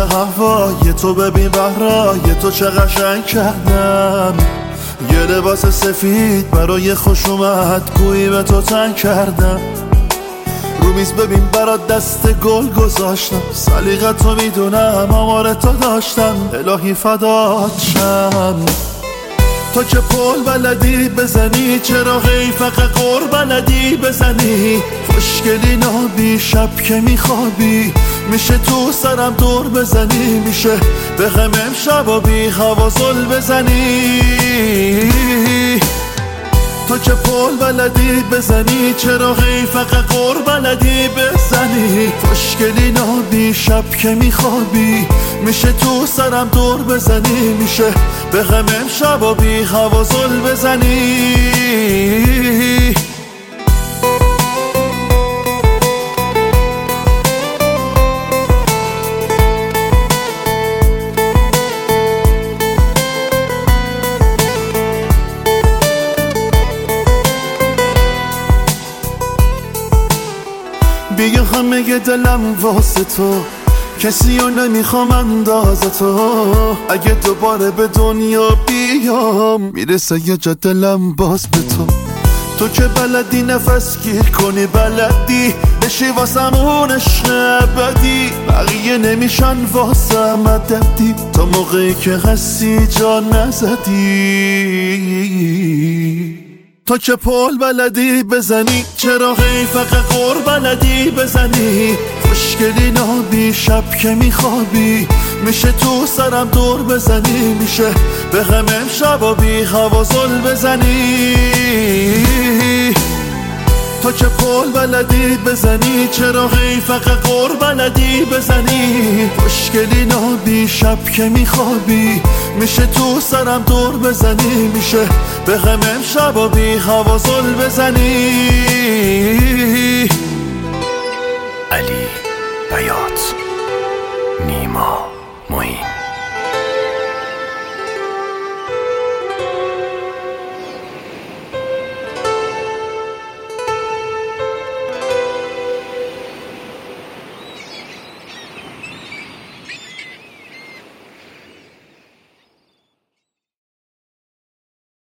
هوای تو ببین بهرای تو چه قشنگ کردم. یه لباس سفید برای خوش اومد گویی به تو تنگ کردم. رو میز ببین برات دست گل گذاشتم، سلیقت تو میدونم آمار تو داشتم. الهی فدات شم. تو که پل بلدی بزنی، چرا هی فقط قر بلدی بزنی؟ خوشگلی نابی شب که میخوابی، میشه تو سرم دور بزنی، میشه به هم امشب و بی هوا زل بزنی. تو که پل بلدی بزنی، چرا هی فقط قر بلدی بزنی؟ خوشگلی نابی شب که میخوابی، میشه تو سرم دور بزنی، میشه به هم امشب و بی هوا زل بزنی. بیا همه دلم واسه تو، کسی رو نمیخوام اندازه تو. اگه دوباره به دنیا بیام، میرسه یه جا دلم باز به تو. تو که بلدی نفس گیر کنی، بلدی بشی واسمون عشق ابدی. بقیه نمیشن واسه مددی، تا موقعی که هستی جا نزدی. تو که پل بلدی بزنی، چرا هی فقط قر بلدی بزنی؟ خوشگلی نابی شب که میخوابی، میشه تو سرم دور بزنی، میشه به هم امشب و بی هوا زل بزنی. تو که پل بلدی بزنی، چرا هی فقط قر بلدی بزنی؟ خوشگلی نابی شب که میخوابی، میشه تو سرم دور بزنی، میشه به هم امشب و بی هوا زل بزنی.